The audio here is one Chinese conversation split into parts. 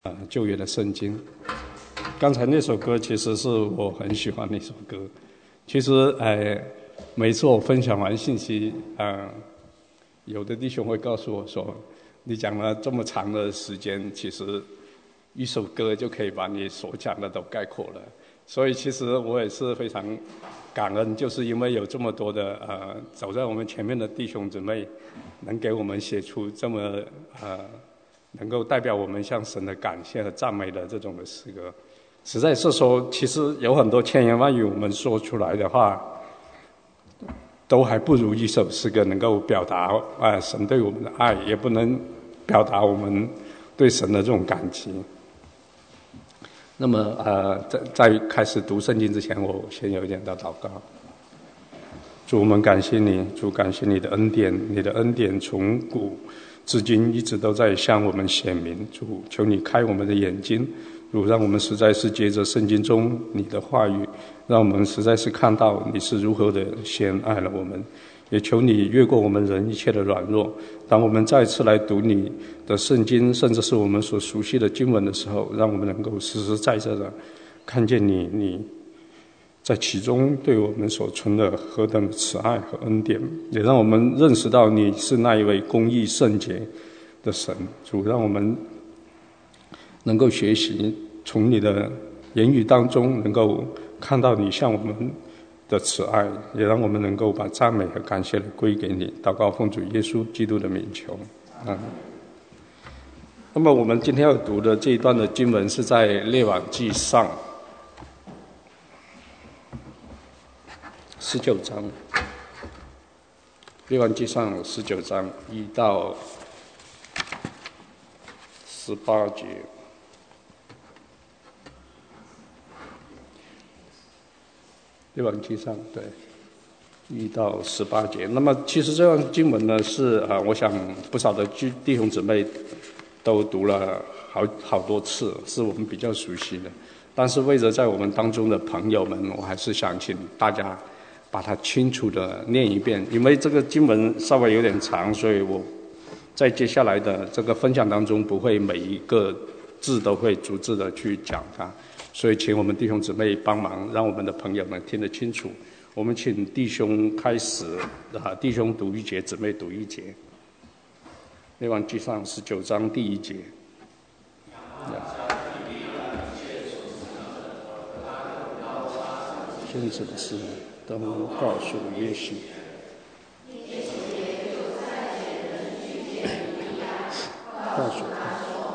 旧约的圣经。刚才那首歌其实是我很喜欢的一首歌。其实每次我分享完信息，有的弟兄会告诉我说，你讲了这么长的时间，其实一首歌就可以把你所讲的都概括了。所以其实我也是非常感恩，就是因为有这么多的走在我们前面的弟兄姊妹，能给我们写出这么能够代表我们向神的感谢和赞美的这种的诗歌。实在是说，其实有很多千言万语我们说出来的话，都还不如一首诗歌能够表达神对我们的爱，也不能表达我们对神的这种感激。那么在开始读圣经之前，我先有一点的祷告。主，我们感谢你，主，感谢你的恩典，你的恩典从古至今一直都在向我们显明。主，求你开我们的眼睛，主，让我们实在是借着圣经中你的话语，让我们实在是看到你是如何的先爱了我们。也求你越过我们人一切的软弱，当我们再次来读你的圣经，甚至是我们所熟悉的经文的时候，让我们能够实实在在的看见你在其中对我们所存的何等的慈爱和恩典，也让我们认识到你是那一位公义圣洁的神。主，让我们能够学习从你的言语当中能够看到你向我们的慈爱，也让我们能够把赞美和感谢归给你。祷告奉主耶稣基督的名求，那么我们今天要读的这一段的经文是在列王记上19章，列王记上19章1到18节。列王记上对1到18节。那么其实这段经文呢是我想不少的弟兄姊妹都读了好多次，是我们比较熟悉的。但是为着在我们当中的朋友们，我还是想请大家把它清楚的念一遍，因为这个经文稍微有点长，所以我在接下来的这个分享当中不会每一个字都会逐字的去讲它。所以请我们弟兄姊妹帮忙，让我们的朋友们听得清楚。我们请弟兄开始，弟兄读一节，姊妹读一节。列王记上19章第1节。先知的事都告诉约西。告诉他。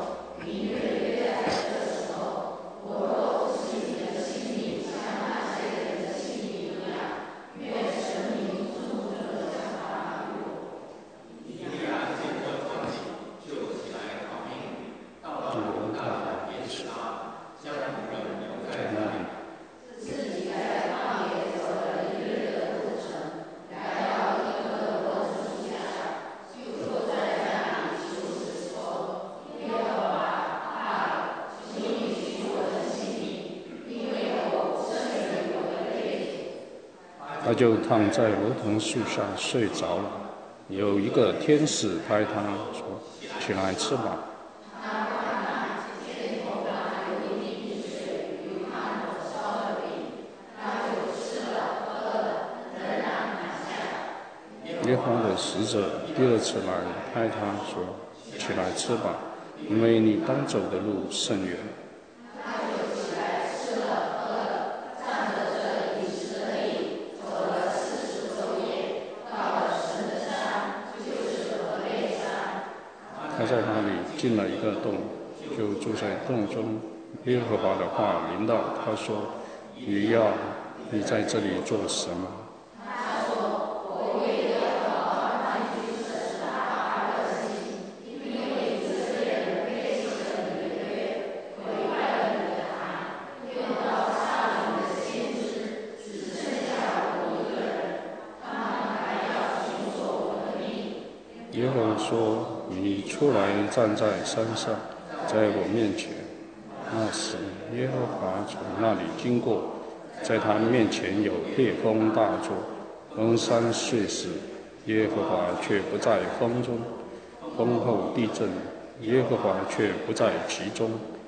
他就躺在罗藤树下睡着了。有一个天使拍他说：“起来吃吧。”耶和华的使者第2次来拍他说：“起来吃吧，因为你当走的路甚远。”他在那里进了一个洞，就住在洞中。耶和华的话临到他说：“你在这里做什么？”耶和华说：“你出来站在山上，在我面前。”那时，耶和华从那里经过，在他面前有烈风大作，风山碎石，耶和华却不在风中。风后地震，耶和华却不在其中。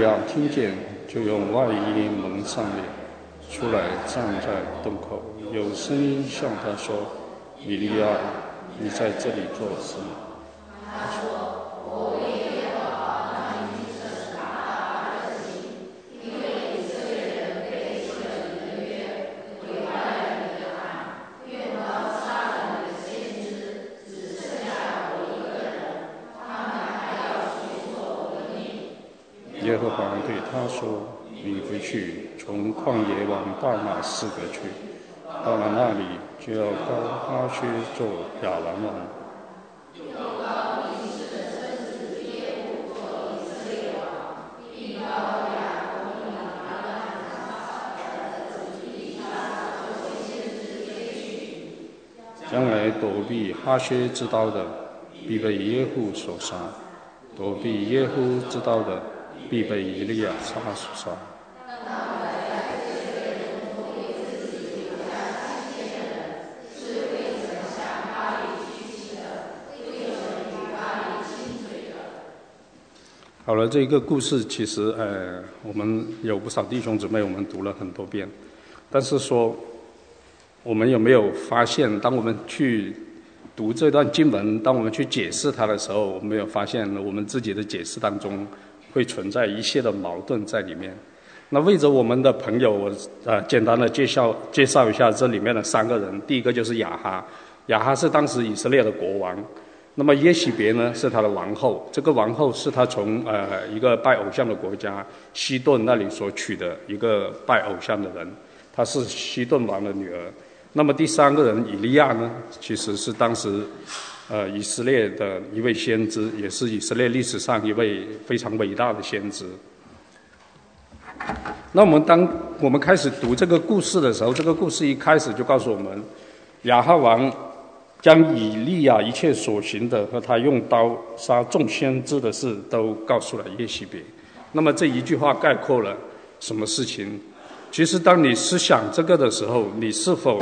亚听见，就用外衣蒙上脸，出来站在洞口，有声音向他说：“以利亚，你在这里做什么？”他说：“我为耶和华那应许的是大的情，因为以色列人背弃了你的约，毁坏了你的坛，愿到杀了你的先知，只剩下我一个人，他们还要寻索我的命。”耶和华对他说：“你回去，从旷野往大马士革去，到了那里，就要膏哈薛做亚兰王。”将来躲避哈薛之刀的，必被耶户所杀；躲避耶户之刀的，必被以利亚所杀。好了，这个故事其实我们有不少弟兄姊妹，我们读了很多遍，但是说我们有没有发现，当我们去读这段经文，当我们去解释它的时候，我们有发现我们自己的解释当中会存在一些的矛盾在里面。那为着我们的朋友，我简单的介绍一下这里面的3个人。第一个就是亚哈，亚哈是当时以色列的国王。那么耶洗别呢是他的王后，这个王后是他从一个拜偶像的国家西顿那里所娶的一个拜偶像的人，她是西顿王的女儿。那么第3个人以利亚呢，其实是当时以色列的一位先知，也是以色列历史上一位非常伟大的先知。那当我们开始读这个故事的时候，这个故事一开始就告诉我们，亚哈王将以利亚一切所行的和他用刀杀众先知的事都告诉了耶洗别。那么这一句话概括了什么事情？其实当你思想这个的时候，你是否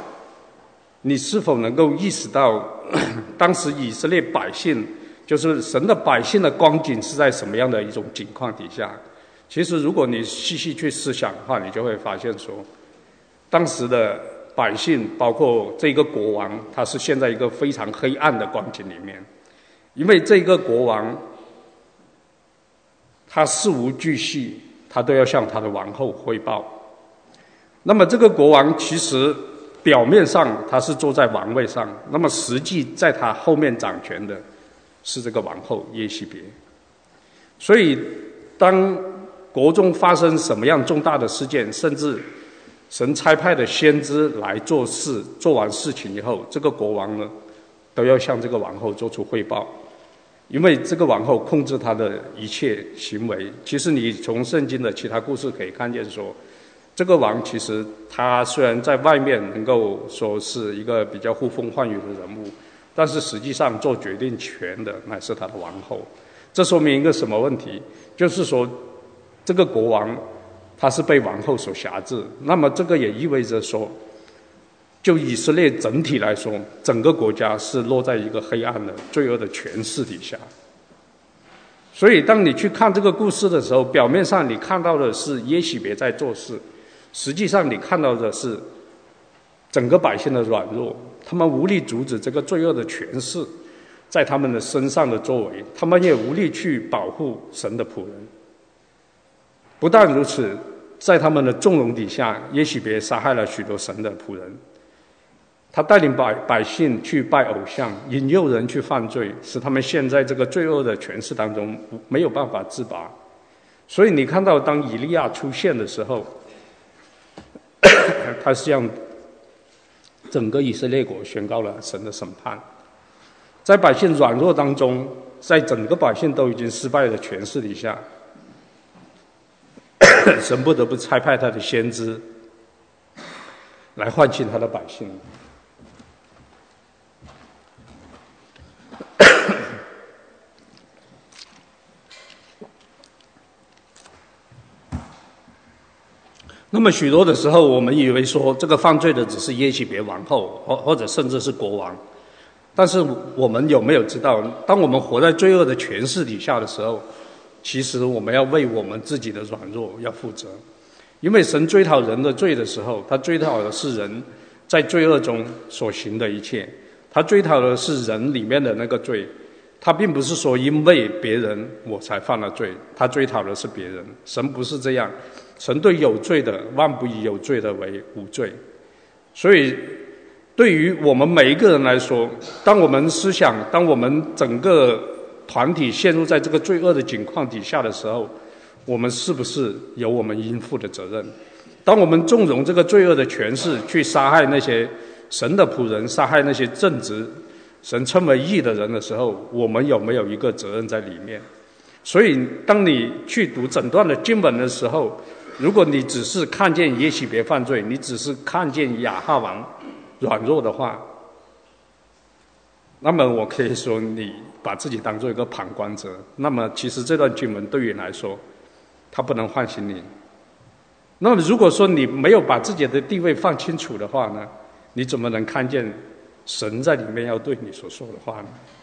能够意识到当时以色列百姓，就是神的百姓的光景是在什么样的一种情况底下？其实如果你细细去思想的话，你就会发现说，当时的百姓包括这个国王，他是陷在一个非常黑暗的光景里面，因为这个国王他事无巨细，他都要向他的王后汇报。那么这个国王其实表面上他是坐在王位上，那么实际在他后面掌权的是这个王后耶洗别。所以当国中发生什么样重大的事件，甚至神差派的先知来做事，做完事情以后，这个国王呢都要向这个王后做出汇报，因为这个王后控制他的一切行为。其实你从圣经的其他故事可以看见说，这个王其实他虽然在外面能够说是一个比较呼风唤雨的人物，但是实际上做决定权的乃是他的王后。这说明一个什么问题？就是说这个国王他是被王后所辖制，那么这个也意味着说，就以色列整体来说，整个国家是落在一个黑暗的罪恶的权势底下。所以当你去看这个故事的时候，表面上你看到的是耶洗别在做事，实际上你看到的是整个百姓的软弱，他们无力阻止这个罪恶的权势在他们的身上的作为，他们也无力去保护神的仆人。不但如此，在他们的纵容底下，耶洗别杀害了许多神的仆人，他带领百姓去拜偶像，引诱人去犯罪，使他们陷在这个罪恶的权势当中，没有办法自拔。所以你看到当以利亚出现的时候，他是向整个以色列国宣告了神的审判。在百姓软弱当中，在整个百姓都已经失败的权势底下，神不得不差派他的先知来唤醒他的百姓。那么许多的时候，我们以为说这个犯罪的只是耶洗别王后，或者甚至是国王。但是我们有没有知道，当我们活在罪恶的权势底下的时候， 其实我们要为我们自己的软弱要负责。因为神追讨人的罪的时候，他追讨的是人在罪恶中所行的一切，他追讨的是人里面的那个罪，他并不是说因为别人我才犯了罪，他追讨的是别人。神不是这样，神对有罪的万不以有罪的为无罪。所以对于我们每一个人来说，当我们思想，当我们整个团体陷入在这个罪恶的境况底下的时候，我们是不是有我们应负的责任？当我们纵容这个罪恶的权势去杀害那些神的仆人，杀害那些正直神称为义的人的时候，我们有没有一个责任在里面？所以当你去读整段的经文的时候，如果你只是看见耶洗别犯罪，你只是看见亚哈王软弱的话，那么我可以说你把自己当做一个旁观者。那么其实这段经文对于你来说，它不能唤醒你。那么如果说你没有把自己的地位放清楚的话呢，你怎么能看见神在里面要对你所说的话呢？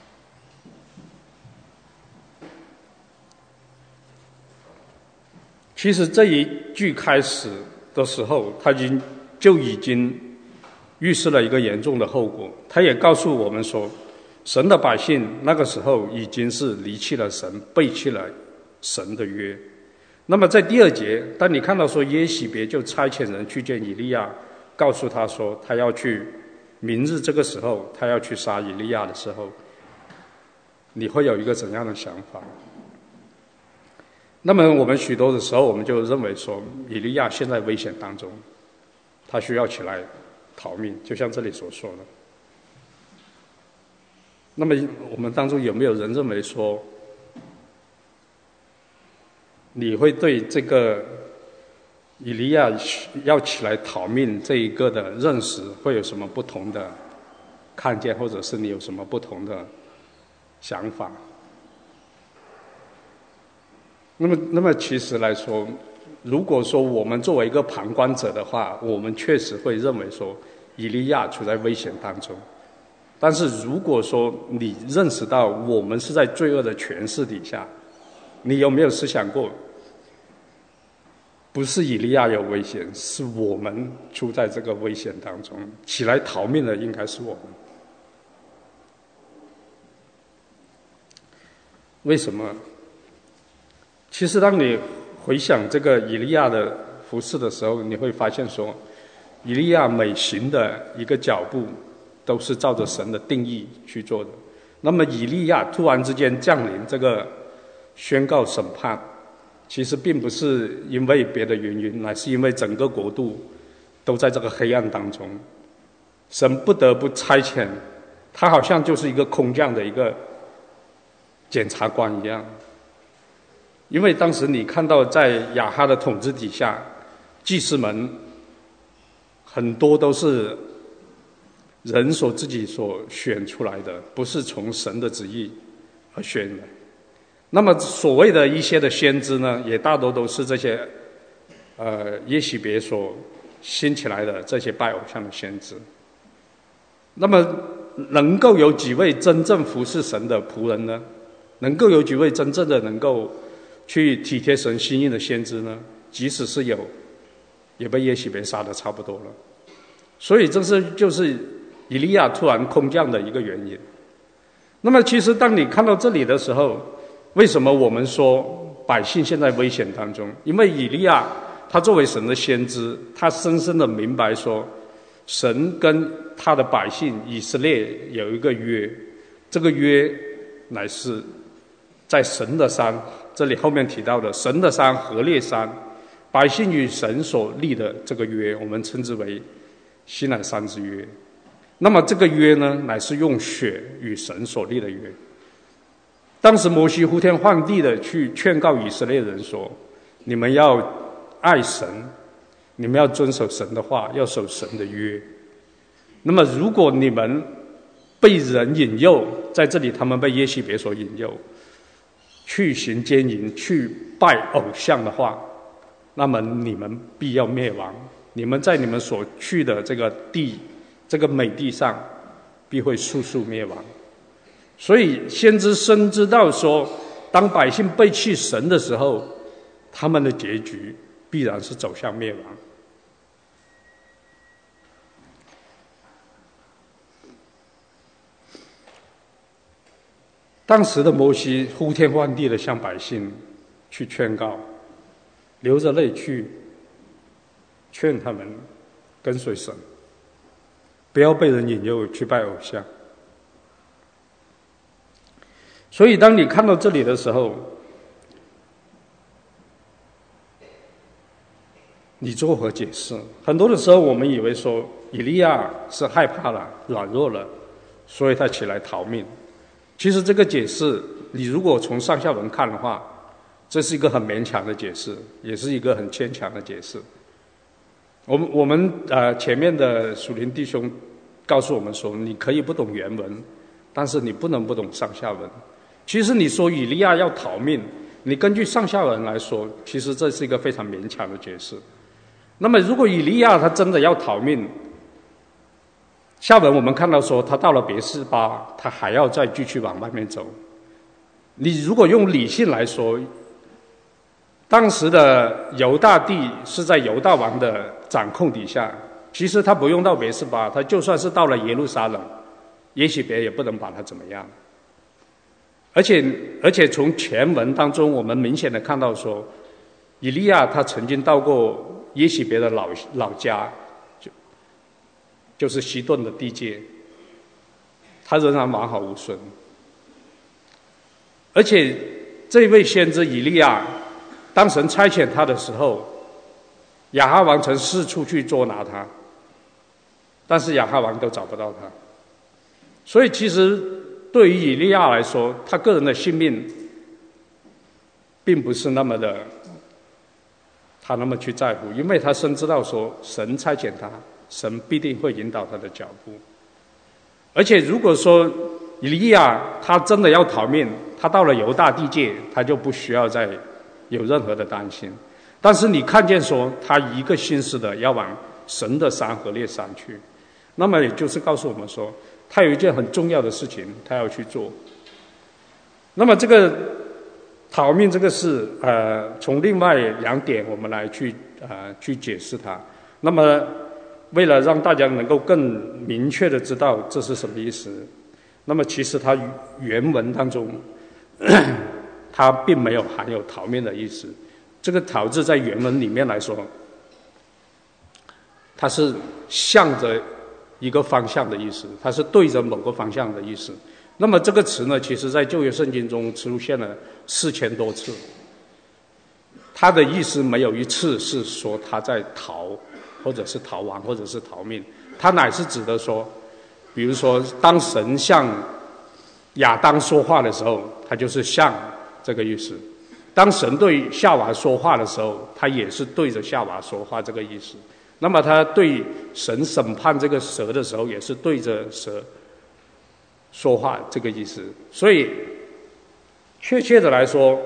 其实这一句开始的时候，他就已经预示了一个严重的后果。他也告诉我们说，神的百姓那个时候已经是离弃了神，背弃了神的约。那么在第2节，当你看到说耶洗别就差遣人去见以利亚，告诉他说他要去明日这个时候他要去杀以利亚的时候，你会有一个怎样的想法？那么我们许多的时候，我们就认为说以利亚现在危险当中，他需要起来逃命，就像这里所说的。那么我们当中有没有人认为说，你会对这个以利亚要起来逃命这一个的认识会有什么不同的看见，或者是你有什么不同的想法？那么其实来说，如果说我们作为一个旁观者的话，我们确实会认为说以利亚处在危险当中。但是如果说你认识到我们是在罪恶的权势底下，你有没有思想过，不是以利亚有危险，是我们处在这个危险当中，起来逃命的应该是我们。为什么？其实当你回想这个以利亚的服事的时候，你会发现说，以利亚每行的一个脚步都是照着神的定义去做的。那么以利亚突然之间降临这个宣告审判，其实并不是因为别的原因，乃是因为整个国度都在这个黑暗当中，神不得不差遣他，好像就是一个空降的一个检察官一样。因为当时你看到在亚哈的统治底下，祭司们很多都是人自己所选出来的，不是从神的旨意而选的。那么所谓的一些的先知呢，也大多都是这些耶洗别所兴起来的这些拜偶像的先知。那么能够有几位真正服侍神的仆人呢？能够有几位真正的能够去体贴神心意的先知呢？即使是有，也被耶洗别杀得差不多了。所以这就是以利亚突然空降的一个原因。那么其实当你看到这里的时候，为什么我们说百姓现在危险当中？因为以利亚他作为神的先知，他深深的明白说，神跟他的百姓以色列有一个约，这个约乃是在神的山，这里后面提到的神的山何烈山，百姓与神所立的这个约，我们称之为西乃山之约。那么这个约呢，乃是用血与神所立的约。当时摩西呼天唤地的去劝告以色列人说，你们要爱神，你们要遵守神的话，要守神的约。那么如果你们被人引诱，在这里他们被耶洗别所引诱，去行奸淫，去拜偶像的话，那么你们必要灭亡，你们在你们所去的这个地，这个美地上必会速速灭亡。所以先知深知道说， 当百姓背弃神的时候，他们的结局必然是走向灭亡。当时的摩西呼天唤地的向百姓去劝告，流着泪去劝他们跟随神，不要被人引诱去拜偶像。所以当你看到这里的时候，你作何解释？很多的时候我们以为说以利亚是害怕了、软弱了，所以他起来逃命。其实这个解释，你如果从上下文看的话，这是一个很勉强的解释，也是一个很牵强的解释。我们前面的属灵弟兄告诉我们说，你可以不懂原文，但是你不能不懂上下文。其实你说以利亚要逃命，你根据上下文来说，其实这是一个非常勉强的解释。那么如果以利亚他真的要逃命，下文我们看到说，他到了别是巴，他还要再继续往外面走。你如果用理性来说，当时的犹大地是在犹大王的掌控底下，其实他不用到别是巴，他就算是到了耶路撒冷，耶洗别也不能把他怎么样。而且从前文当中，我们明显的看到说，以利亚他曾经到过耶洗别的老家，就是西顿的地界，他仍然完好无损。而且这位先知以利亚，当神差遣他的时候，亚哈王曾四处去捉拿他，但是亚哈王都找不到他。所以其实对于以利亚来说，他个人的性命并不是那么的他那么去在乎，因为他深知道说神差遣他，神必定会引导他的脚步。而且如果说以利亚他真的要逃命，他到了犹大地界，他就不需要再有任何的担心。但是你看见说他一个心思的要往神的山何烈山去，那么也就是告诉我们说，他有一件很重要的事情他要去做。那么这个逃命这个事，从另外两点我们来去解释它。那么为了让大家能够更明确的知道这是什么意思，那么其实它原文当中它并没有含有逃命的意思。这个逃字在原文里面来说，它是向着一个方向的意思，它是对着某个方向的意思。那么这个词呢，其实在旧约圣经中出现了4000多次，它的意思没有一次是说他在逃，或者是逃亡，或者是逃命。它乃是指的说，比如说当神向亚当说话的时候，他就是向这个意思；当神对夏娃说话的时候，他也是对着夏娃说话这个意思。那么他对神审判这个蛇的时候，也是对着蛇说话这个意思。所以确切的来说，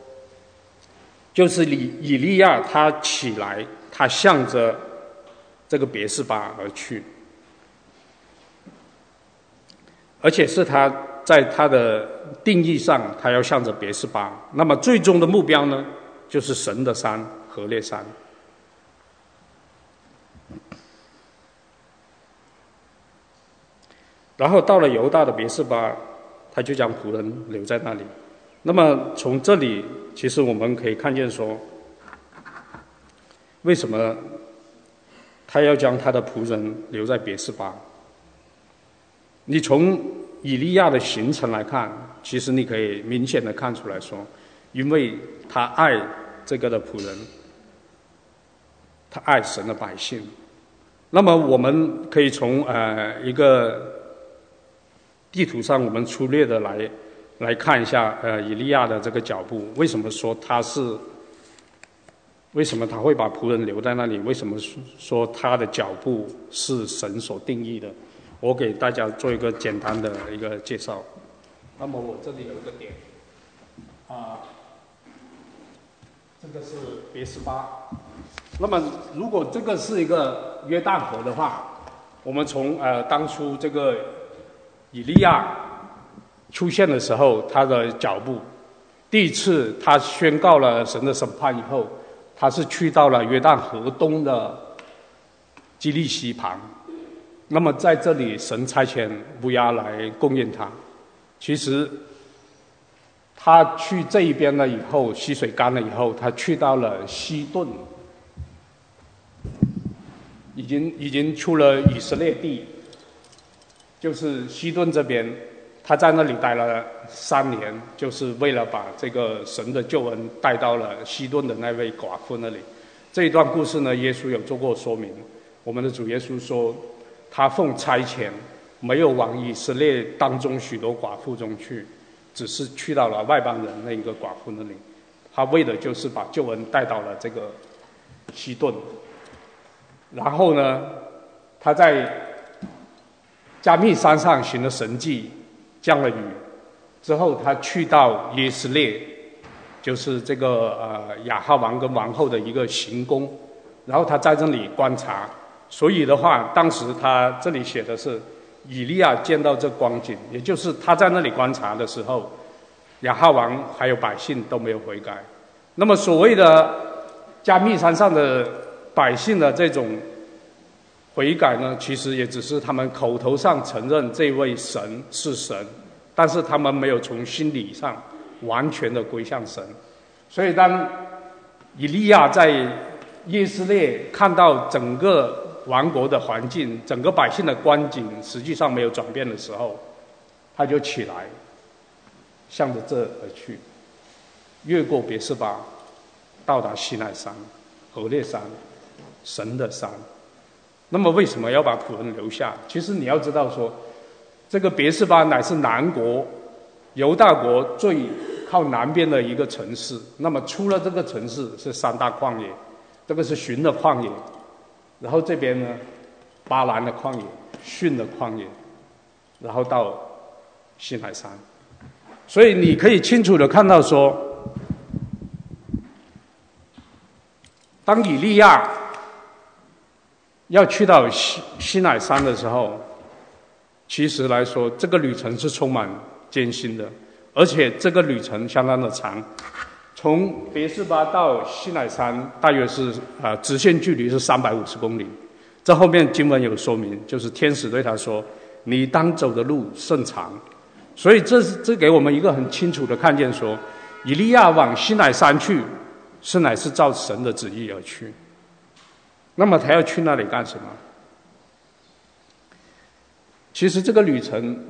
就是以利亚他起来，他向着这个别是巴而去，而且是他在他的定义上，他要向着别是巴。那么最终的目标呢，就是神的山何烈山。然后到了犹大的别是巴，他就将仆人留在那里。那么从这里，其实我们可以看见说，为什么他要将他的仆人留在别是巴？你从以利亚的行程来看，其实你可以明显的看出来说，因为他爱这个的仆人，他爱神的百姓。那么我们可以从一个地图上，我们粗略的来看一下以利亚的这个脚步。为什么说为什么他会把仆人留在那里？为什么说他的脚步是神所定义的？我给大家做一个简单的一个介绍。那么我这里有一个点这个是别是巴。那么如果这个是一个约旦河的话，我们从当初这个以利亚出现的时候，他的脚步第一次他宣告了神的审判以后，他是去到了约旦河东的基利西旁。那么在这里，神差遣乌鸦来供应他。其实他去这一边了以后，溪水干了以后，他去到了西顿，已经出了以色列地，就是西顿这边。他在那里待了3年，就是为了把这个神的救恩带到了西顿的那位寡妇那里。这一段故事呢，耶稣有做过说明。我们的主耶稣说，他奉差遣，没有往以色列当中许多寡妇中去，只是去到了外邦人那个寡妇那里。他为的就是把救恩带到了这个西顿。然后呢，他在加密山上行了神迹，降了雨之后，他去到耶斯列，就是这个亚哈王跟王后的一个行宫，然后他在这里观察。所以的话，当时他这里写的是以利亚见到这光景，也就是他在那里观察的时候，亚哈王还有百姓都没有悔改。那么所谓的加密山上的百姓的这种悔改呢，其实也只是他们口头上承认这位神是神，但是他们没有从心理上完全的归向神。所以当以利亚在耶斯列看到整个王国的环境，整个百姓的光景实际上没有转变的时候，他就起来向着这而去，越过别是巴，到达西奈山、俄列山，神的山。那么为什么要把仆人留下？其实你要知道说，这个别是巴乃是南国犹大国最靠南边的一个城市。那么出了这个城市是3大旷野，这个是寻的旷野，然后这边呢巴兰的旷野、逊的旷野，然后到西乃山。所以你可以清楚的看到说，当以利亚要去到西乃山的时候，其实来说这个旅程是充满艰辛的，而且这个旅程相当的长。从别是巴到西乃山大约是直线距离是350公里。这后面经文有说明，就是天使对他说：“你当走的路甚长。”所以这给我们一个很清楚的看见说，以利亚往西乃山去，乃是照神的旨意而去。那么他要去那里干什么？其实这个旅程，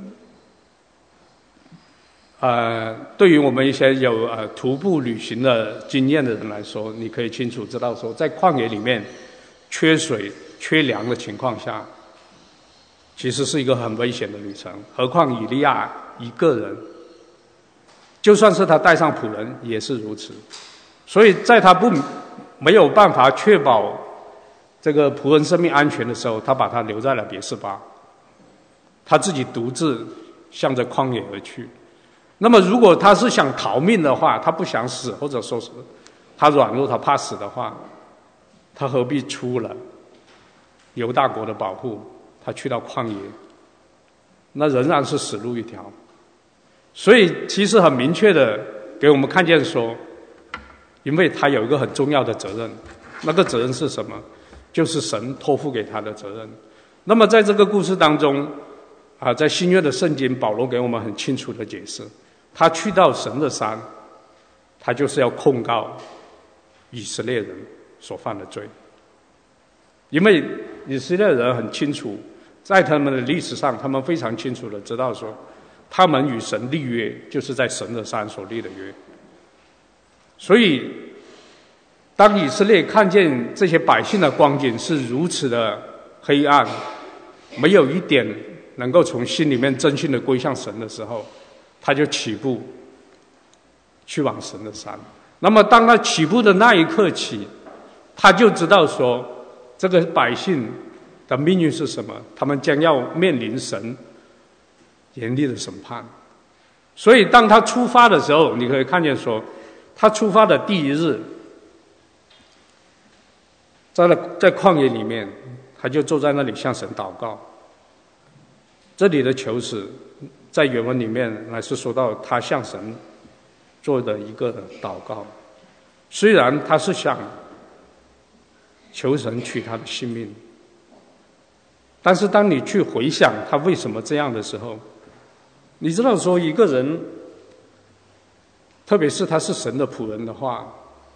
对于我们一些有徒步旅行的经验的人来说，你可以清楚知道说，在旷野里面缺水、缺粮的情况下，其实是一个很危险的旅程。何况以利亚一个人，就算是他带上仆人也是如此。所以在他没有办法确保这个仆人生命安全的时候，他把他留在了别是巴，他自己独自向着旷野而去。那么如果他是想逃命的话，他不想死，或者说是他软弱，他怕死的话，他何必出了犹大国的保护，他去到旷野，那仍然是死路一条。所以其实很明确的给我们看见说，因为他有一个很重要的责任，那个责任是什么？就是神托付给他的责任。那么在这个故事当中在新约的圣经，保罗给我们很清楚的解释，他去到神的山，他就是要控告以色列人所犯的罪。因为以色列人很清楚，在他们的历史上，他们非常清楚的知道说，他们与神立约就是在神的山所立的约。所以当以色列看见这些百姓的光景是如此的黑暗，没有一点能够从心里面真心的归向神的时候，他就起步去往神的山。那么当他起步的那一刻起，他就知道说，这个百姓的命运是什么，他们将要面临神严厉的审判。所以当他出发的时候，你可以看见说，他出发的第一日，在旷野里面，他就坐在那里向神祷告。这里的求死在原文里面乃是说到他向神做的一个祷告。虽然他是想求神取他的性命，但是当你去回想他为什么这样的时候，你知道说一个人，特别是他是神的仆人的话，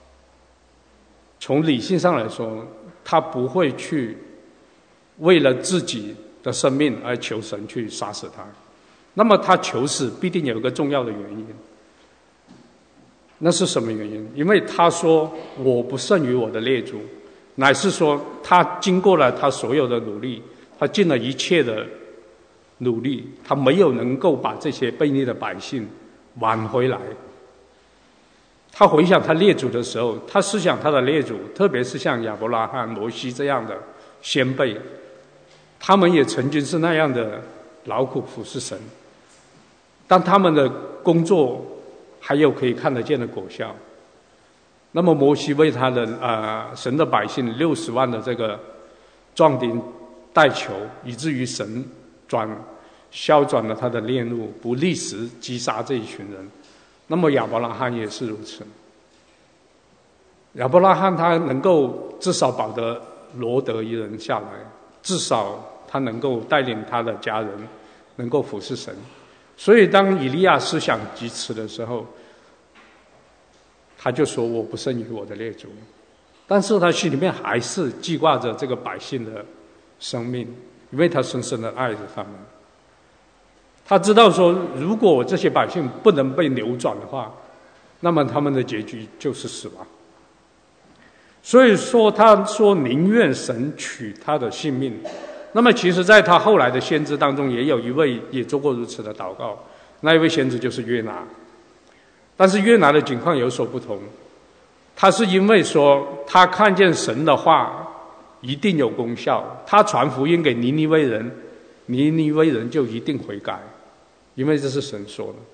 从理性上来说，他不会去为了自己的生命而求神去杀死他。那么他求死必定有一个重要的原因，那是什么原因？因为他说我不胜于我的列祖，乃是说他经过了他所有的努力，他尽了一切的努力，他没有能够把这些悖逆的百姓挽回来。他回想他列祖的时候，他思想他的列祖，特别是像亚伯拉罕、摩西这样的先辈，他们也曾经是那样的劳苦服侍神，但他们的工作还有可以看得见的果效。那么摩西为他的神的百姓60万的这个壮丁代求，以至于神消转了他的烈怒，不立时击杀这一群人。那么亚伯拉罕也是如此。亚伯拉罕他能够至少保得罗德一人下来，至少他能够带领他的家人能够服侍神。所以当以利亚思想极迟的时候，他就说我不胜于我的列祖，但是他心里面还是记挂着这个百姓的生命，因为他深深的爱着他们。他知道说，如果这些百姓不能被扭转的话，那么他们的结局就是死亡。所以说他说宁愿神取他的性命。那么其实在他后来的先知当中，也有一位也做过如此的祷告，那一位先知就是约拿。但是约拿的情况有所不同，他是因为说他看见神的话一定有功效，他传福音给尼尼微人，尼尼微人就一定悔改，因为这是神说的。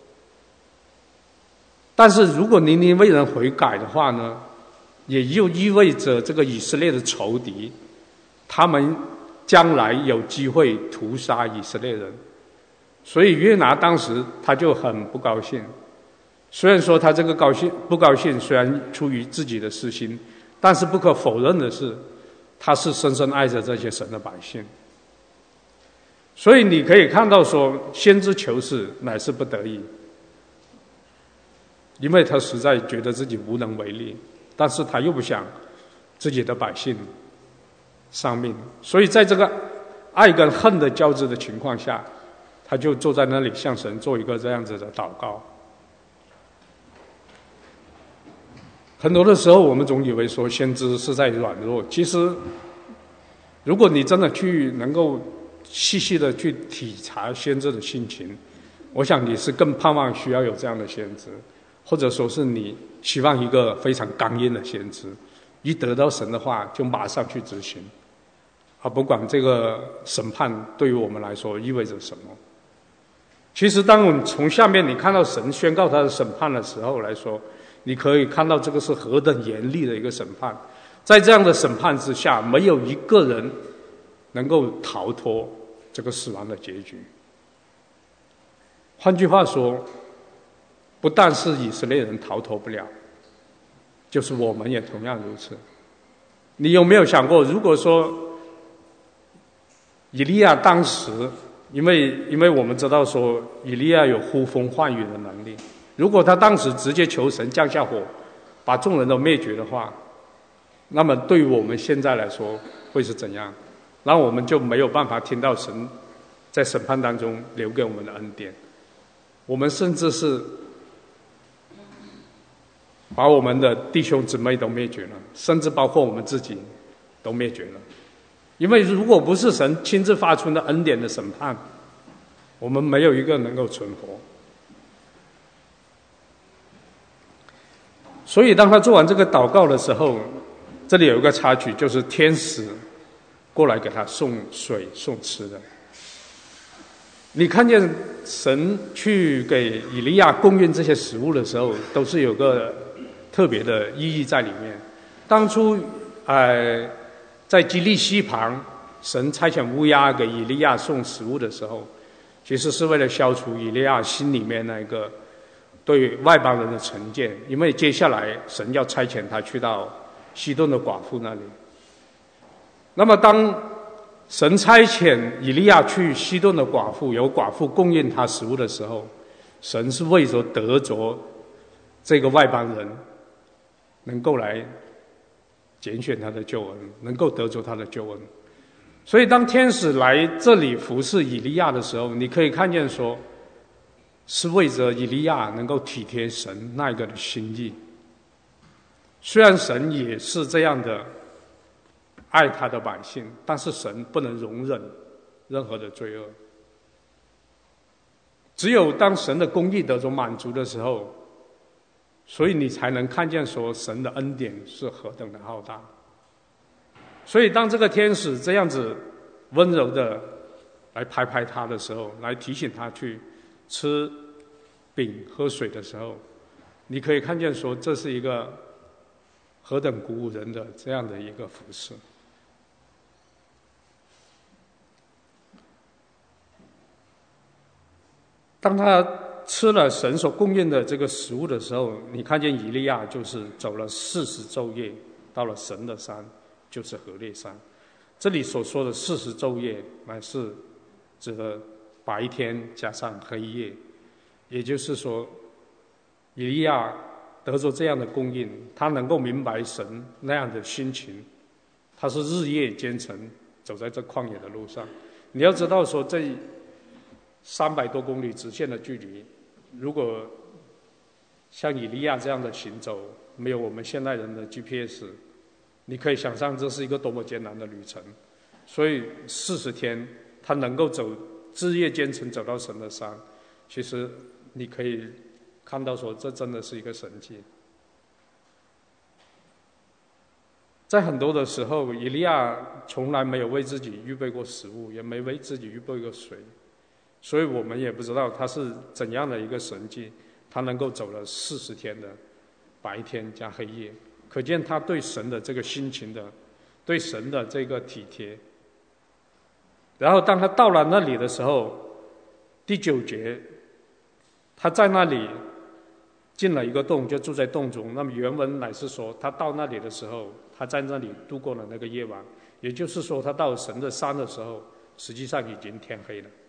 但是如果尼尼微人悔改的话呢，也就意味着这个以色列的仇敌，他们将来有机会屠杀以色列人。所以约拿当时他就很不高兴，虽然说他这个不高兴虽然出于自己的私心，但是不可否认的是，他是深深爱着这些神的百姓。所以你可以看到说，先知求死乃是不得已，因为他实在觉得自己无能为力，但是他又不想自己的百姓丧命，所以在这个爱跟恨的交织的情况下，他就坐在那里向神做一个这样子的祷告。很多的时候我们总以为说先知是在软弱，其实如果你真的去能够细细的去体察先知的性情，我想你是更盼望需要有这样的先知，或者说是你希望一个非常刚硬的先知，一得到神的话就马上去执行，而不管这个审判对于我们来说意味着什么。其实当我们从下面你看到神宣告他的审判的时候来说，你可以看到这个是何等严厉的一个审判。在这样的审判之下，没有一个人能够逃脱这个死亡的结局。换句话说，不但是以色列人逃脱不了，就是我们也同样如此。你有没有想过，如果说以利亚当时，因为我们知道说以利亚有呼风唤雨的能力，如果他当时直接求神降下火，把众人都灭绝的话，那么对于我们现在来说会是怎样？那我们就没有办法听到神在审判当中留给我们的恩典，我们甚至是把我们的弟兄姊妹都灭绝了，甚至包括我们自己都灭绝了。因为如果不是神亲自发出的恩典的审判，我们没有一个能够存活。所以当他做完这个祷告的时候，这里有一个插曲，就是天使过来给他送水送吃的。你看见神去给以利亚供应这些食物的时候，都是有个特别的意义在里面。当初在基利溪旁，神差遣乌鸦给以利亚送食物的时候，其实是为了消除以利亚心里面那个对外邦人的惩戒，因为接下来神要差遣他去到西顿的寡妇那里。那么当神差遣以利亚去西顿的寡妇，由寡妇供应他食物的时候，神是为着得着这个外邦人能够来拣选他的救恩，能够得着他的救恩。所以当天使来这里服侍以利亚的时候，你可以看见说，是为着以利亚能够体贴神那个的心意。虽然神也是这样的爱他的百姓，但是神不能容忍任何的罪恶。只有当神的公义得着满足的时候，所以你才能看见说神的恩典是何等的浩大。所以当这个天使这样子温柔的来拍拍他的时候，来提醒他去吃饼喝水的时候，你可以看见说这是一个何等鼓舞人的这样的一个服事。当他吃了神所供应的这个食物的时候，你看见以利亚就是走了40昼夜，到了神的山，就是何烈山。这里所说的40昼夜，乃是指的白天加上黑夜，也就是说，以利亚得着这样的供应，他能够明白神那样的心情，他是日夜兼程走在这旷野的路上。你要知道说，这300多公里直线的距离，如果像以利亚这样的行走，没有我们现代人的 GPS， 你可以想象这是一个多么艰难的旅程。所以40天他能够走日夜兼程走到神的山，其实你可以看到说这真的是一个神迹。在很多的时候，以利亚从来没有为自己预备过食物，也没为自己预备过水，所以我们也不知道他是怎样的一个神迹，他能够走了40天的白天加黑夜，可见他对神的这个心情的，对神的这个体贴。然后当他到了那里的时候，第9节，他在那里进了一个洞，就住在洞中。那么原文乃是说，他到那里的时候，他在那里度过了那个夜晚，也就是说，他到神的山的时候，实际上已经天黑了。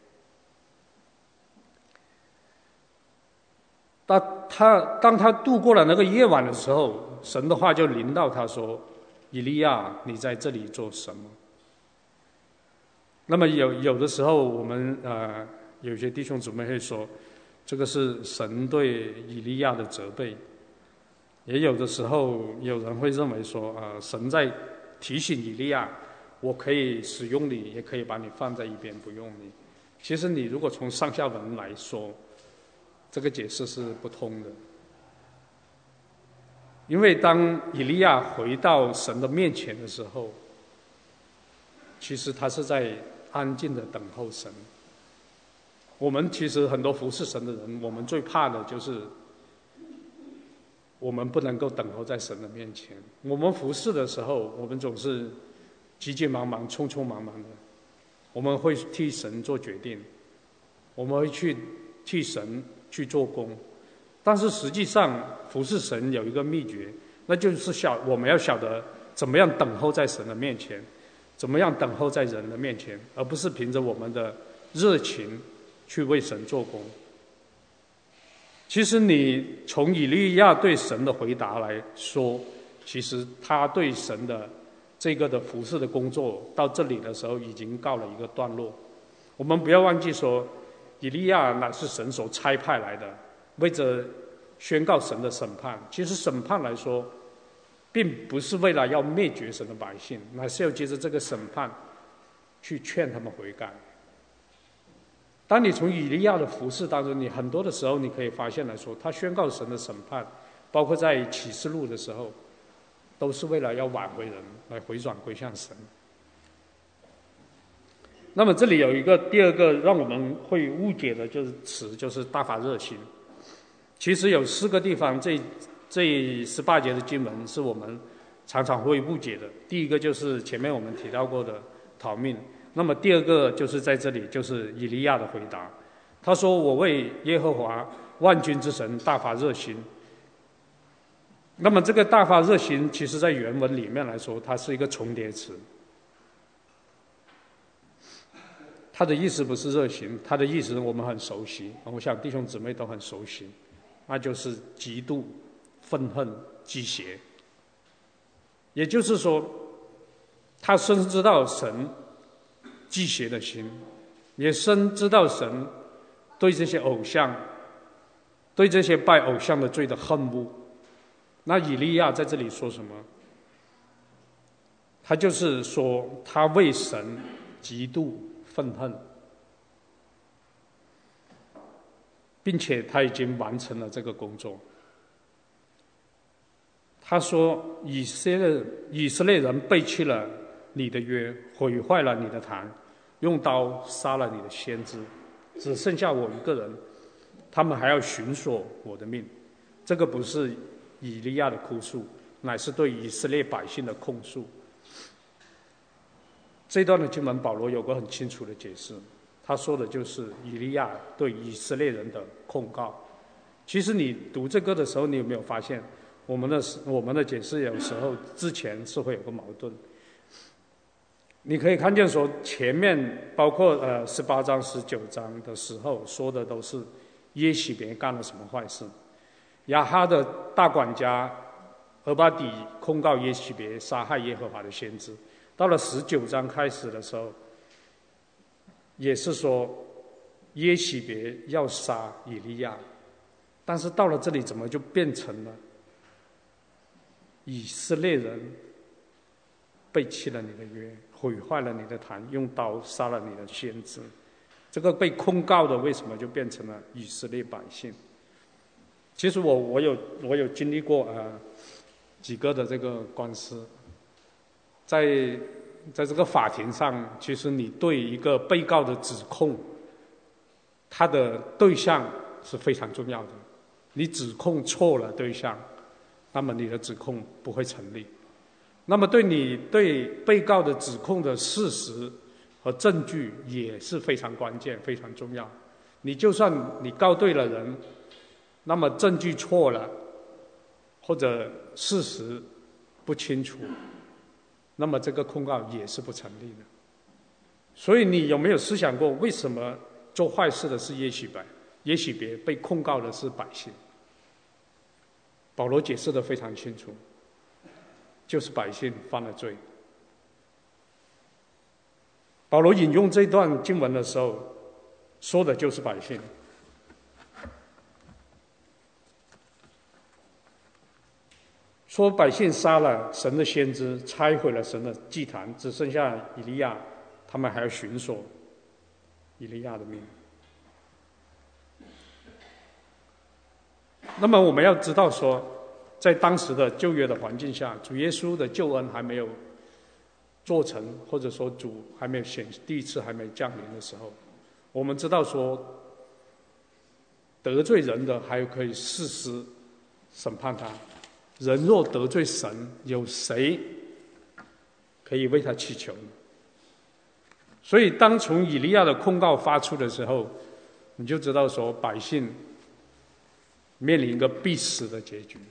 当他度过了那个夜晚的时候，神的话就临到他说：“以利亚，你在这里做什么？”那么有的时候，我们有些弟兄姊妹会说，这个是神对以利亚的责备；也有的时候，有人会认为说，神在提醒以利亚，我可以使用你，也可以把你放在一边不用你。其实你如果从上下文来说，这个解释是不通的。因为当以利亚回到神的面前的时候，其实他是在安静的等候神。我们其实很多服侍神的人，我们最怕的就是我们不能够等候在神的面前。我们服侍的时候，我们总是急急忙忙、匆匆忙忙的，我们会替神做决定，我们会去替神去做工。但是实际上服侍神有一个秘诀，那就是我们要晓得怎么样等候在神的面前，怎么样等候在人的面前，而不是凭着我们的热情去为神做工。其实你从以利亚对神的回答来说，其实他对神的这个的服侍的工作到这里的时候已经告了一个段落。我们不要忘记说，以利亚乃是神所差派来的，为着宣告神的审判。其实审判来说，并不是为了要灭绝神的百姓，乃是要借着这个审判去劝他们悔改。当你从以利亚的服事当中，你很多的时候你可以发现来说，他宣告神的审判，包括在启示录的时候，都是为了要挽回人来回转归向神。那么这里有一个第二个让我们会误解的词，就是大发热心。其实有4个地方，这18节的经文是我们常常会误解的。第一个就是前面我们提到过的讨命，那么第二个就是在这里，就是以利亚的回答。 他说：“我为耶和华万军之神大发热心。”那么这个大发热心，其实在原文里面来说，它是一个重叠词。它的意思不是热心，它的意思我们很熟悉，我想弟兄姊妹都很熟悉，那就是嫉妒、愤恨、忌邪。也就是说，他深知道神忌邪的心，也深知道神对这些偶像、对这些拜偶像的罪的恨恶。那以利亚在这里说什么？他就是说，他为神嫉妒、愤恨，并且他已经完成了这个工作。他说：“以色列人背弃了你的约，毁坏了你的坛，用刀杀了你的先知，只剩下我一个人，他们还要寻索我的命。”这个不是以利亚的哭诉，乃是对以色列百姓的控诉。这段的经文，保罗有个很清楚的解释，他说的就是以利亚对以色列人的控告。其实你读这个的时候，你有没有发现，我们的解释有时候之前是会有个矛盾。你可以看见说，前面包括18章、19章的时候说的都是耶洗别干了什么坏事。亚哈的大管家俄巴底控告耶洗别杀害耶和华的先知。到了19章开始的时候，也是说耶洗别要杀以利亚，但是到了这里怎么就变成了以色列人背弃了你的约，毁坏了你的坛，用刀杀了你的先知？这个被控告的为什么就变成了以色列百姓？其实我有经历过几个的这个官司，在这个法庭上，其实你对一个被告的指控，他的对象是非常重要的。你指控错了对象，那么你的指控不会成立。那么对被告的指控的事实和证据也是非常关键、非常重要。你就算你告对了人，那么证据错了，或者事实不清楚，那么这个控告也是不成立的。所以你有没有思想过，为什么做坏事的是耶洗别被控告的是百姓？保罗解释得非常清楚，就是百姓犯了罪。保罗引用这段经文的时候，说的就是百姓。说百姓杀了神的先知，拆毁了神的祭坛，只剩下以利亚，他们还要寻索以利亚的命。那么我们要知道说，在当时的旧约的环境下，主耶稣的救恩还没有做成，或者说主还没有第一次还没有降临的时候，我们知道说，得罪人的还有可以誓师审判他。人若得罪神，有谁可以为他祈求呢？所以当从以利亚的控告发出的时候，你就知道说，百姓面临一个必死的结局。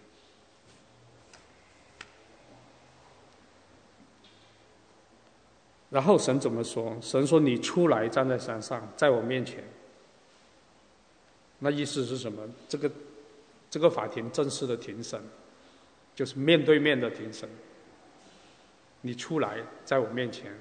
然后神怎么说？神说：“你出来站在山上，在我面前。”那意思是什么？这个法庭正式的庭审，就是面对面的庭审。你出来，在我面前。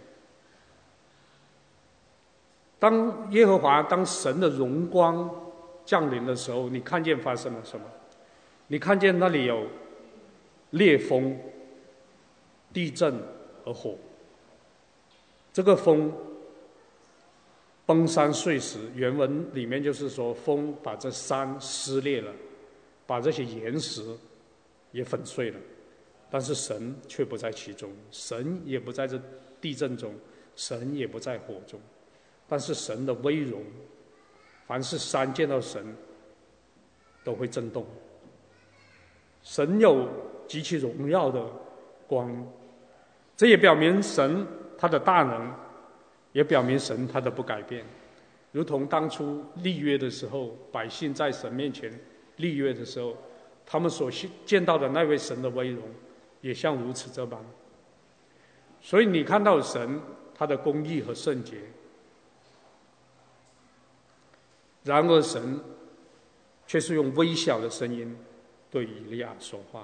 当耶和华，当神的荣光降临的时候，你看见发生了什么？你看见那里有烈风、地震和火。这个风崩山碎石，原文里面就是说，风把这山撕裂了，把这些岩石也粉碎了，但是神却不在其中，神也不在这地震中，神也不在火中，但是神的威荣，凡是山见到神都会震动。神有极其荣耀的光，这也表明神他的大能，也表明神他的不改变。 如同当初立约的时候，百姓在神面前立约的时候，他们所见到的那位神的威荣，也像如此这般。所以你看到神他的公义和圣洁，然而神却是用微小的声音对以利亚说话。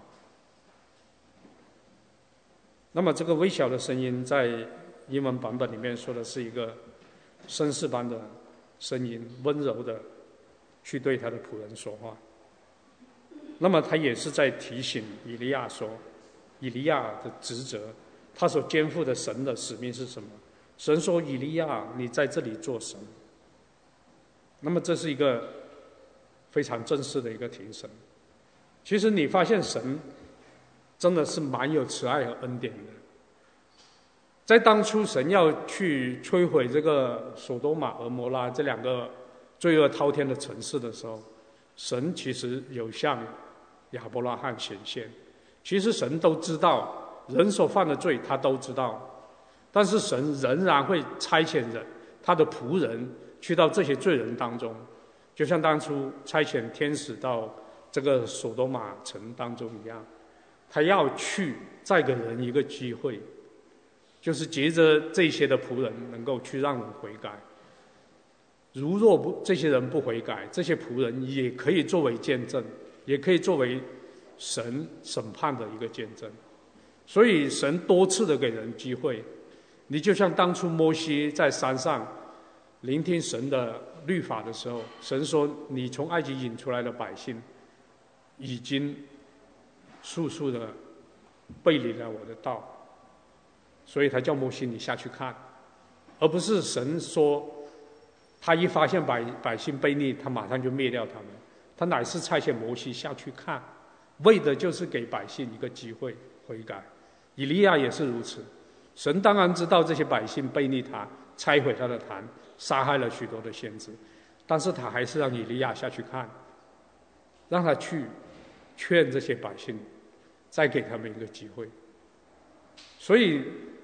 那么这个微小的声音在英文版本里面说的是一个绅士般的声音，温柔的去对他的仆人说话。那么他也是在提醒以利亚说，以利亚的职责，他所肩负的神的使命是什么？神说，以利亚，你在这里做什么？那么这是一个非常正式的一个提醒。其实你发现神真的是蛮有慈爱和恩典的。在当初神要去摧毁这个索多玛俄摩拉这两个罪恶滔天的城市的时候，神其实有向亚伯拉罕显现。其实神都知道人所犯的罪，他都知道，但是神仍然会差遣他的仆人去到这些罪人当中，就像当初差遣天使到这个索多玛城当中一样，他要去再给人一个机会，就是借着这些的仆人能够去让人悔改。如若这些人不悔改，这些仆人也可以作为见证，也可以作为神审判的一个见证。所以神多次的给人机会。你就像当初摩西在山上聆听神的律法的时候，神说，你从埃及引出来的百姓已经速速的背离了我的道，所以他叫摩西你下去看，而不是神说他一发现百姓悖逆，他马上就灭掉他们。他乃是差遣摩西下去看，为的就是给百姓一个机会悔改。以利亚也是如此，神当然知道这些百姓悖逆他，拆毁他的坛，杀害了许多的先知，但是他还是让以利亚下去看，让他去劝这些百姓，再给他们一个机会。所以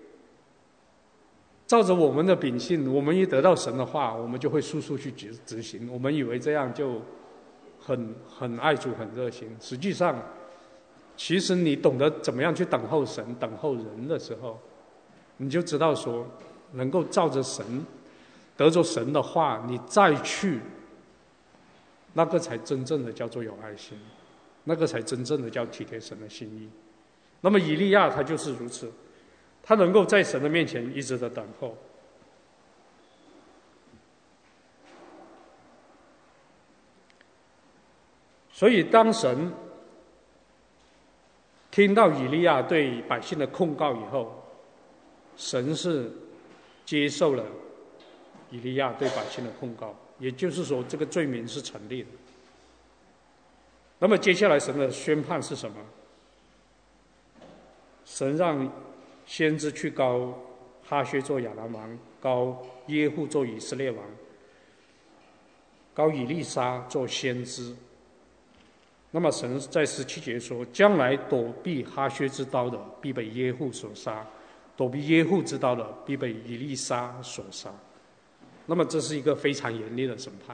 照着我们的秉性，我们一得到神的话，我们就会速速去执行。我们以为这样就很爱主，很热心。实际上，其实你懂得怎么样去等候神、等候人的时候，你就知道说，能够照着神，得着神的话，你再去，那个才真正的叫做有爱心，那个才真正的叫体贴神的心意。那么以利亚他就是如此，他能够在神的面前一直的等候。所以当神听到以利亚对百姓的控告以后，神是接受了以利亚对百姓的控告，也就是说这个罪名是成立的。那么接下来神的宣判是什么？神让先知去膏哈薛做亚兰王，膏耶户做以色列王，膏以利沙做先知。那么神在17节说，将来躲避哈薛之刀的必被耶户所杀，躲避耶户之刀的必被以利沙所杀。那么这是一个非常严厉的审判。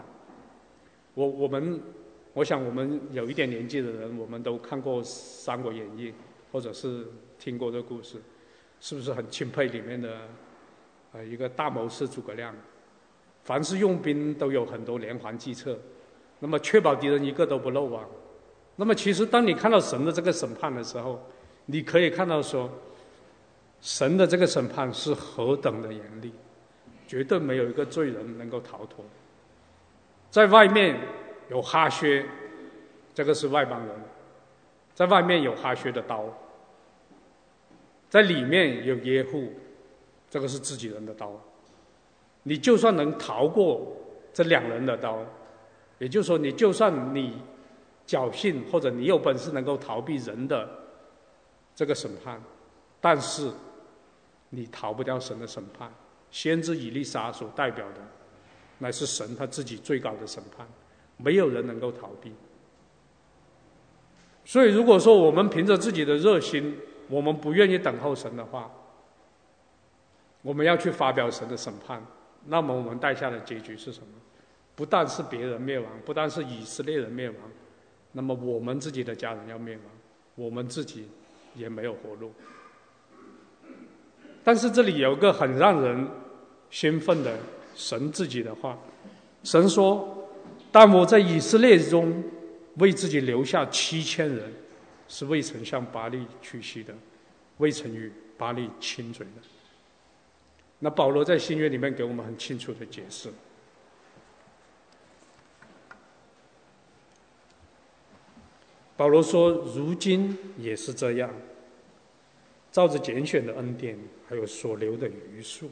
我想我们有一点年纪的人，我们都看过《三国演义》，或者是听过这个故事，是不是很钦佩里面的一个大谋士诸葛亮？凡是用兵都有很多连环计策，那么确保敌人一个都不漏网。那么其实当你看到神的这个审判的时候，你可以看到说，神的这个审判是何等的严厉，绝对没有一个罪人能够逃脱。在外面有哈薛，这个是外邦人，在外面有哈薛的刀，在里面有耶户，这个是自己人的刀。你就算能逃过这两人的刀，也就是说，你就算你侥幸或者你有本事能够逃避人的这个审判，但是你逃不掉神的审判。先知以利沙所代表的乃是神他自己最高的审判，没有人能够逃避。所以如果说我们凭着自己的热心，我们不愿意等候神的话，我们要去发表神的审判， 那么我们带下的结局是什么？不但是别人灭亡，不但是以色列人灭亡，那么我们自己的家人要灭亡，我们自己也没有活路。但是这里有一个很让人兴奋的神自己的话，神说：但我在以色列中为自己留下7000人，是未曾向巴力屈膝的，未曾与巴力亲嘴的。那保罗在新约里面给我们很清楚的解释。保罗说：如今也是这样，照着拣选的恩典，还有所留的余数。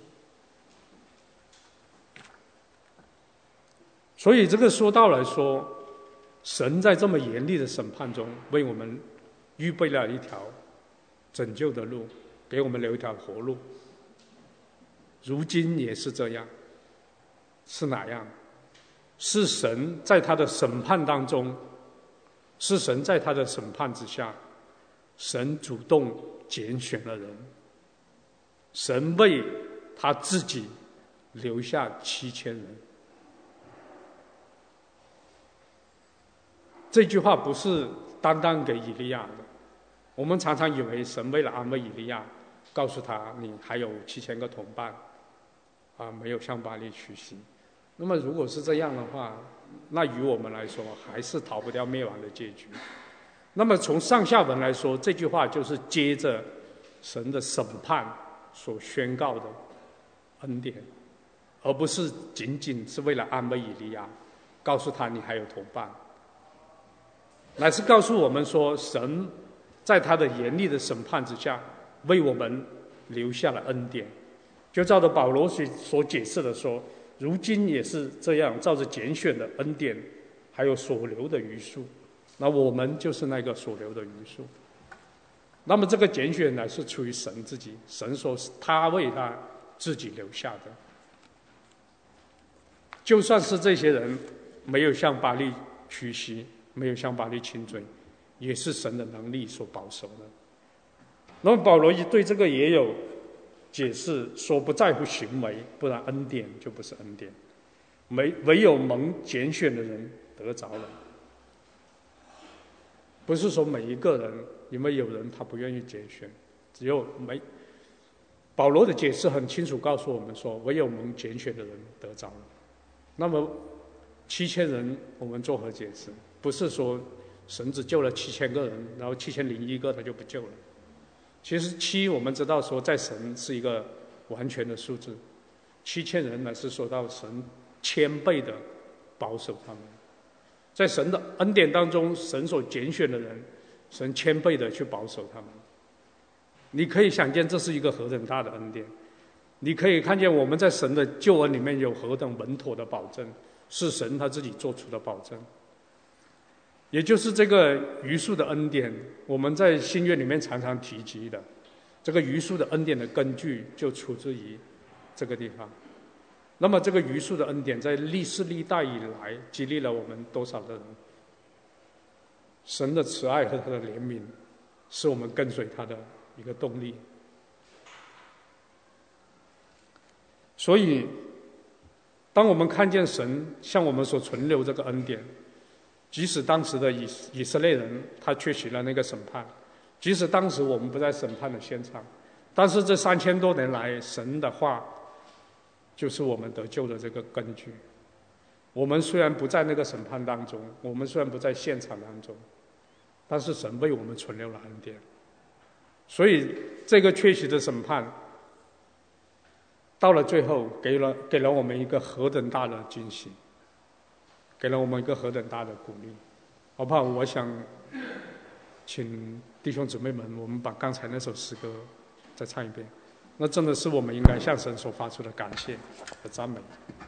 所以这个说到来说，神在这么严厉的审判中，为我们预备了一条拯救的路，给我们留一条活路。如今也是这样，是哪样？是神在他的审判当中，是神在他的审判之下，神主动拣选了人，神为他自己留下7000人。这句话不是单单给以利亚的，我们常常以为神为了安慰以利亚，告诉他你还有7000个同伴，没有向巴力屈膝。那么如果是这样的话，那于我们来说还是逃不掉灭亡的结局。那么从上下文来说，这句话就是接着神的审判所宣告的恩典，而不是仅仅是为了安慰以利亚，告诉他你还有同伴，乃是告诉我们说，神在他的严厉的审判之下，为我们留下了恩典。就照着保罗所解释的说，如今也是这样，照着拣选的恩典，还有所留的余数，那我们就是那个所留的余数。那么这个拣选乃是出于神自己，神说他为他自己留下的。就算是这些人没有向巴力屈膝，没有向巴力亲嘴，也是神的能力所保守的。那么保罗对这个也有解释，说不在乎行为，不然恩典就不是恩典。唯有蒙拣选的人得着了，不是说每一个人，因为有人他不愿意拣选，只有保罗的解释很清楚告诉我们说，唯有蒙拣选的人得着了。那么7000人我们作何解释？不是说神只救了7000个人，然后7001个他就不救了。其实7我们知道说在神是一个完全的数字，7000人乃是说到神1000倍的保守他们，在神的恩典当中，神所拣选的人，神1000倍的去保守他们。你可以想见这是一个何等大的恩典，你可以看见我们在神的救恩里面有何等稳妥的保证，是神他自己做出的保证。也就是这个余数的恩典，我们在新约里面常常提及的，这个余数的恩典的根据就出自于这个地方。那么这个余数的恩典在历世历代以来激励了我们多少的人？神的慈爱和他的怜悯是我们跟随他的一个动力。所以当我们看见神向我们所存留这个恩典，即使当时的以色列人他缺席了那个审判，即使当时我们不在审判的现场，但是这3000多年来，神的话就是我们得救的这个根据。我们虽然不在那个审判当中，我们虽然不在现场当中，但是神为我们存留了恩典。所以这个缺席的审判到了最后给了我们一个何等大的惊喜，给了我们一个何等大的鼓励。好不好？我想请弟兄姊妹们，我们把刚才那首诗歌再唱一遍。那真的是我们应该向神所发出的感谢和赞美。